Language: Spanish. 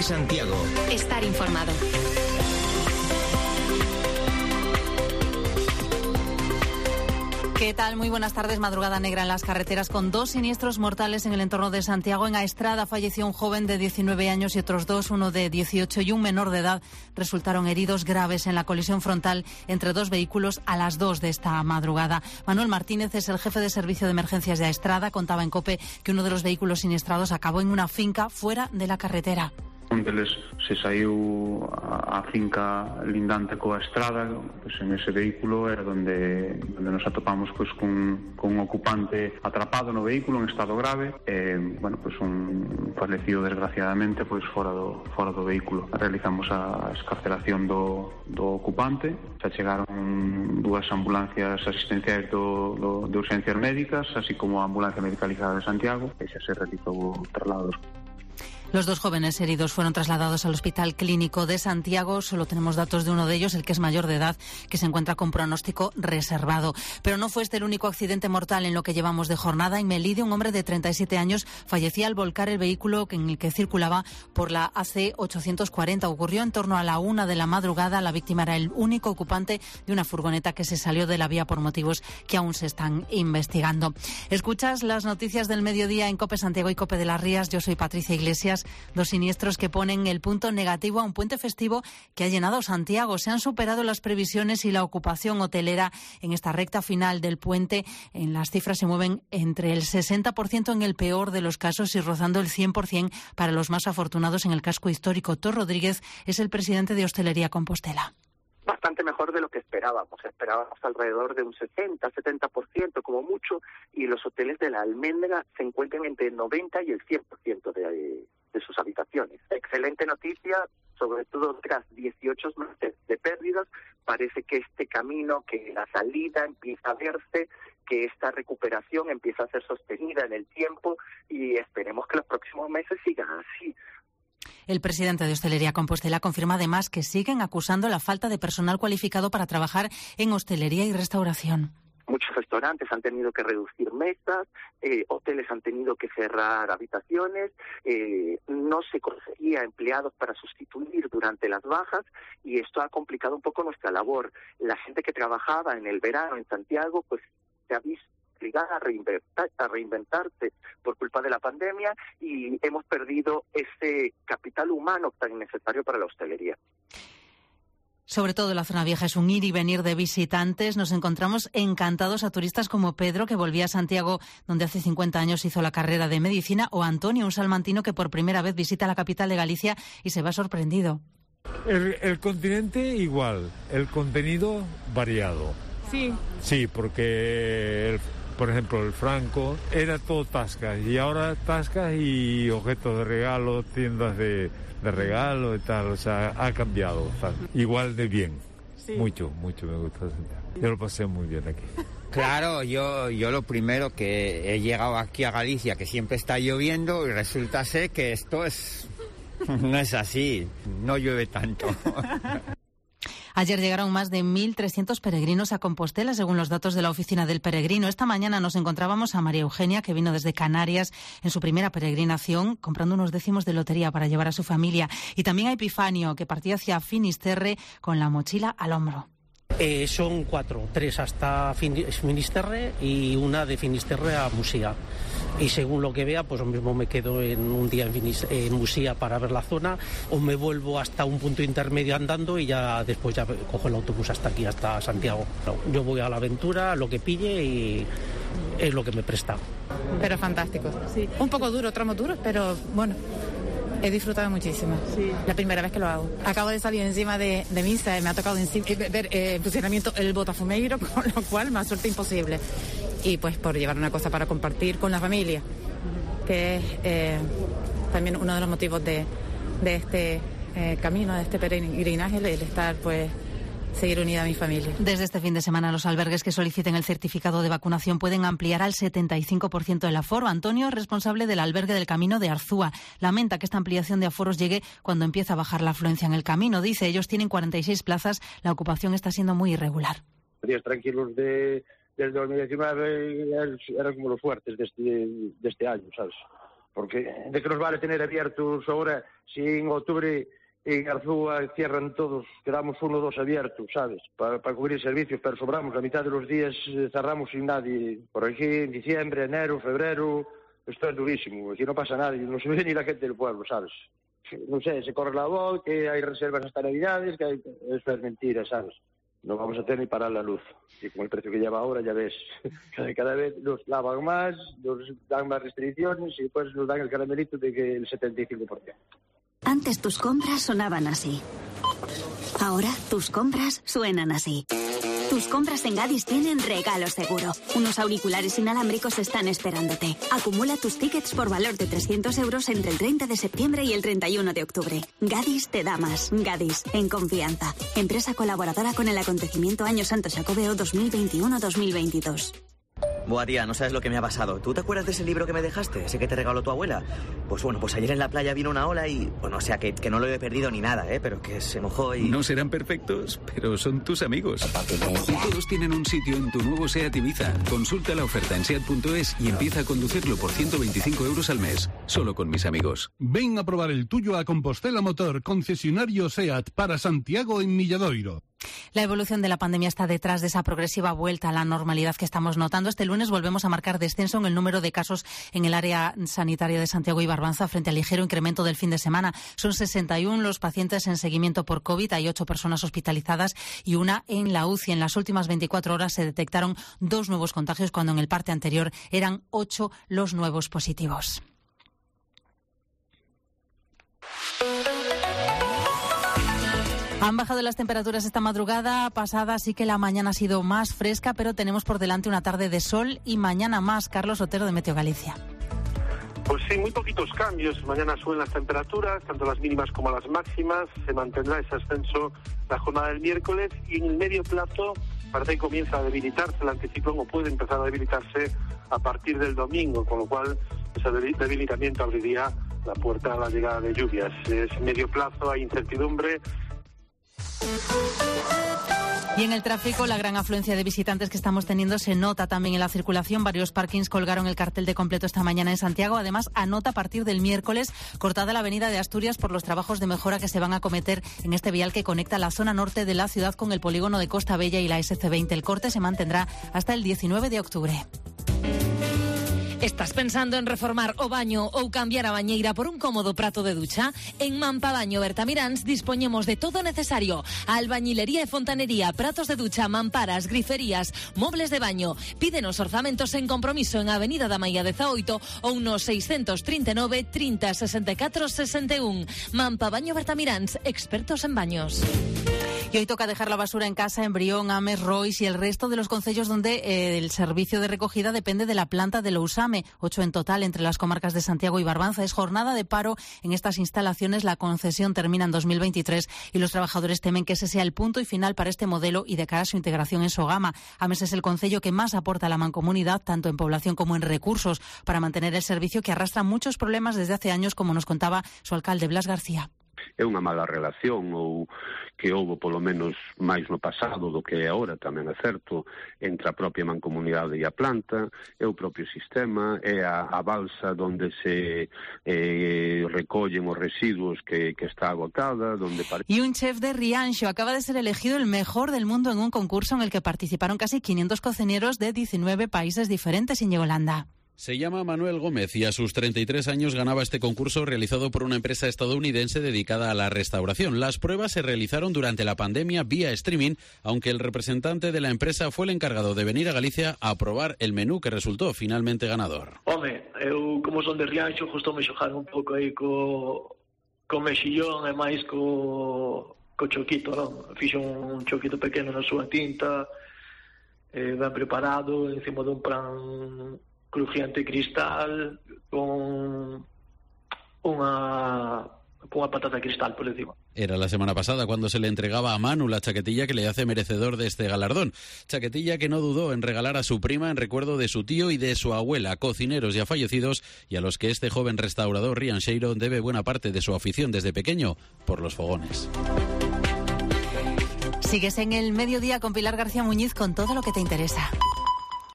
de Santiago. Estar informado. ¿Qué tal? Muy buenas tardes. Madrugada negra en las carreteras con 2 siniestros mortales en el entorno de Santiago. En Aestrada falleció un joven de 19 años y otros 2, uno de 18 y un menor de edad, resultaron heridos graves en la colisión frontal entre 2 vehículos a las 2 de esta madrugada. Manuel Martínez es el jefe de servicio de emergencias de Aestrada. Contaba en COPE que uno de los vehículos siniestrados acabó en una finca fuera de la carretera. Un deles se saiu a finca lindante coa estrada, pois en ese vehículo era donde nos atopamos pois con un ocupante atrapado no vehículo en estado grave e, pois un falecido desgraciadamente pois fora do vehículo. Realizamos a escarcelación do ocupante, xa chegaron 2 ambulancias asistenciais de urgencias médicas, así como a ambulancia medicalizada de Santiago, e xa se realizou o traslado. Los 2 jóvenes heridos fueron trasladados al Hospital Clínico de Santiago. Solo tenemos datos de uno de ellos, el que es mayor de edad, que se encuentra con pronóstico reservado. Pero no fue este el único accidente mortal en lo que llevamos de jornada. En Melide, un hombre de 37 años fallecía al volcar el vehículo en el que circulaba por la AC 840. Ocurrió en torno a la 1 de la madrugada. La víctima era el único ocupante de una furgoneta que se salió de la vía por motivos que aún se están investigando. Escuchas las noticias del mediodía en COPE Santiago y COPE de las Rías. Yo soy Patricia Iglesias. 2 siniestros que ponen el punto negativo a un puente festivo que ha llenado Santiago. Se han superado las previsiones y la ocupación hotelera en esta recta final del puente. En las cifras se mueven entre el 60% en el peor de los casos y rozando el 100% para los más afortunados en el casco histórico. Tor Rodríguez es el presidente de Hostelería Compostela. Bastante mejor de lo que esperábamos. Esperábamos alrededor de un 60-70% como mucho, y los hoteles de la Alméndega se encuentran entre el 90 y el 100% de sus habitaciones. Excelente noticia, sobre todo tras 18 meses de pérdidas. Parece que este camino, que la salida empieza a verse, que esta recuperación empieza a ser sostenida en el tiempo, y esperemos que los próximos meses sigan así. El presidente de Hostelería Compostela confirma además que siguen acusando la falta de personal cualificado para trabajar en hostelería y restauración. Muchos restaurantes han tenido que reducir mesas, hoteles han tenido que cerrar habitaciones, no se conseguía empleados para sustituir durante las bajas, y esto ha complicado un poco nuestra labor. La gente que trabajaba en el verano en Santiago pues se ha visto obligada a reinventarse por culpa de la pandemia, y hemos perdido ese capital humano tan necesario para la hostelería. Sobre todo la zona vieja es un ir y venir de visitantes. Nos encontramos encantados a turistas como Pedro, que volvía a Santiago, donde hace 50 años hizo la carrera de medicina, o Antonio, un salmantino que por primera vez visita la capital de Galicia y se va sorprendido. El continente igual, el contenido variado. Sí, porque por ejemplo, el Franco era todo tascas, y ahora tascas y objetos de regalo, tiendas de regalo y tal, o sea, ha cambiado, tal. Igual de bien, sí. Mucho me gusta Santiago. Yo lo pasé muy bien aquí. Claro, yo lo primero que he llegado aquí a Galicia, que siempre está lloviendo, y resulta ser que esto no es así, no llueve tanto. Ayer llegaron más de 1.300 peregrinos a Compostela, según los datos de la Oficina del Peregrino. Esta mañana nos encontrábamos a María Eugenia, que vino desde Canarias en su primera peregrinación, comprando unos décimos de lotería para llevar a su familia. Y también a Epifanio, que partía hacia Finisterre con la mochila al hombro. Son 4, 3 hasta Finisterre y una de Finisterre a Musía. Y según lo que vea, pues lo mismo me quedo en un día en Musía para ver la zona, o me vuelvo hasta un punto intermedio andando y ya después ya cojo el autobús hasta aquí, hasta Santiago. Yo voy a la aventura, lo que pille, y es lo que me presta. Pero fantástico, sí. Un poco duro, tramos duros, pero bueno. He disfrutado muchísimo. Sí. La primera vez que lo hago. Acabo de salir encima de misa, me ha tocado ver en funcionamiento el Botafumeiro, con lo cual más suerte imposible. Y pues por llevar una cosa para compartir con la familia, que es también uno de los motivos de este camino, de este peregrinaje, el estar pues seguir unida a mi familia. Desde este fin de semana, los albergues que soliciten el certificado de vacunación pueden ampliar al 75% el aforo. Antonio es responsable del albergue del Camino de Arzúa. Lamenta que esta ampliación de aforos llegue cuando empieza a bajar la afluencia en el camino. Dice, ellos tienen 46 plazas, la ocupación está siendo muy irregular. Días tranquilos desde 2019 eran como los fuertes de este año, ¿sabes? porque de que nos vale tener abiertos ahora si en octubre en Arzúa cierran todos, quedamos 1 o 2 abiertos, ¿sabes? Para cubrir servicios, pero sobramos, la mitad de los días cerramos sin nadie. Por aquí en diciembre, enero, febrero, esto es durísimo, aquí no pasa nada, no se ve ni la gente del pueblo, ¿sabes? No sé, se corre la voz, que hay reservas hasta Navidades, que hay... Eso es mentira, ¿sabes? No vamos a tener ni parar la luz. Y con el precio que lleva ahora, ya ves, cada vez nos lavan más, nos dan más restricciones y después nos dan el caramelito de que el 75%. Antes tus compras sonaban así. Ahora tus compras suenan así. Tus compras en Gadis tienen regalo seguro. Unos auriculares inalámbricos están esperándote. Acumula tus tickets por valor de 300 euros entre el 30 de septiembre y el 31 de octubre. Gadis te da más. Gadis, en confianza. Empresa colaboradora con el acontecimiento Año Santo Xacobeo 2021-2022. Buah, tía, no sabes lo que me ha pasado. ¿Tú te acuerdas de ese libro que me dejaste? Ese que te regaló tu abuela. Pues bueno, pues ayer en la playa vino una ola y... Bueno, o sea, que no lo he perdido ni nada, pero que se mojó y... No serán perfectos, pero son tus amigos. Y todos tienen un sitio en tu nuevo SEAT Ibiza. Consulta la oferta en SEAT.es y empieza a conducirlo por 125 euros al mes. Solo con mis amigos. Ven a probar el tuyo a Compostela Motor, concesionario SEAT para Santiago en Milladoiro. La evolución de la pandemia está detrás de esa progresiva vuelta a la normalidad que estamos notando. Este lunes volvemos a marcar descenso en el número de casos en el área sanitaria de Santiago y Barbanza frente al ligero incremento del fin de semana. Son 61 los pacientes en seguimiento por COVID, hay 8 personas hospitalizadas y 1 en la UCI. En las últimas 24 horas se detectaron 2 nuevos contagios cuando en el parte anterior eran 8 los nuevos positivos. Han bajado las temperaturas esta madrugada pasada, así que la mañana ha sido más fresca, pero tenemos por delante una tarde de sol y mañana más. Carlos Otero, de Meteo Galicia. Pues sí, muy poquitos cambios. Mañana suben las temperaturas, tanto las mínimas como las máximas. Se mantendrá ese ascenso la jornada del miércoles y en el medio plazo parece que comienza a debilitarse el anticiclón o puede empezar a debilitarse a partir del domingo, con lo cual ese debilitamiento abriría la puerta a la llegada de lluvias. Es medio plazo, hay incertidumbre. Y en el tráfico, la gran afluencia de visitantes que estamos teniendo se nota también en la circulación. Varios parkings colgaron el cartel de completo esta mañana en Santiago. Además, anota a partir del miércoles cortada la avenida de Asturias por los trabajos de mejora que se van a acometer en este vial que conecta la zona norte de la ciudad con el polígono de Costa Bella y la SC20. El corte se mantendrá hasta el 19 de octubre. Estás pensando en reformar o baño ou cambiar a bañeira por un cómodo prato de ducha? En Mampabaño Bertamiráns dispoñemos de todo necesario. Albañilería e fontanería, pratos de ducha, mamparas, griferías, mobles de baño. Pídenos orzamentos en compromiso en Avenida da Maía 18 ou no 639 30 64 61. Mampabaño Bertamiráns, expertos en baños. Y hoy toca dejar la basura en casa, en Brión, Ames, Rois y el resto de los concellos donde el servicio de recogida depende de la planta de Lousame. 8 en total entre las comarcas de Santiago y Barbanza. Es jornada de paro en estas instalaciones. La concesión termina en 2023 y los trabajadores temen que ese sea el punto y final para este modelo y de cara a su integración en Sogama. Ames es el concello que más aporta a la mancomunidad, tanto en población como en recursos, para mantener el servicio que arrastra muchos problemas desde hace años, como nos contaba su alcalde Blas García. É unha mala relación ou que houve polo menos máis no pasado do que é agora, tamén é certo, entre a propia mancomunidade e a planta, é o propio sistema, é a balsa onde se recollen os residuos que está agotada. Y un chef de Rianxo acaba de ser elegido el mejor del mundo en un concurso en el que participaron casi 500 cocineros de 19 países diferentes, Íñigo Landa. Se llama Manuel Gómez y a sus 33 años ganaba este concurso realizado por una empresa estadounidense dedicada a la restauración. Las pruebas se realizaron durante la pandemia vía streaming, aunque el representante de la empresa fue el encargado de venir a Galicia a probar el menú que resultó finalmente ganador. Home, eu como son de Rianxo, gustoume xogar un pouco aí co mexillón e máis co choquito, non? Fixo un choquito pequeno na súa tinta, ben preparado, encima dun pan crujiente cristal con una patata cristal por encima. Era la semana pasada cuando se le entregaba a Manu la chaquetilla que le hace merecedor de este galardón. Chaquetilla que no dudó en regalar a su prima en recuerdo de su tío y de su abuela, cocineros ya fallecidos y a los que este joven restaurador rianxeiro debe buena parte de su afición desde pequeño por los fogones. Sigues en el mediodía con Pilar García Muñiz con todo lo que te interesa.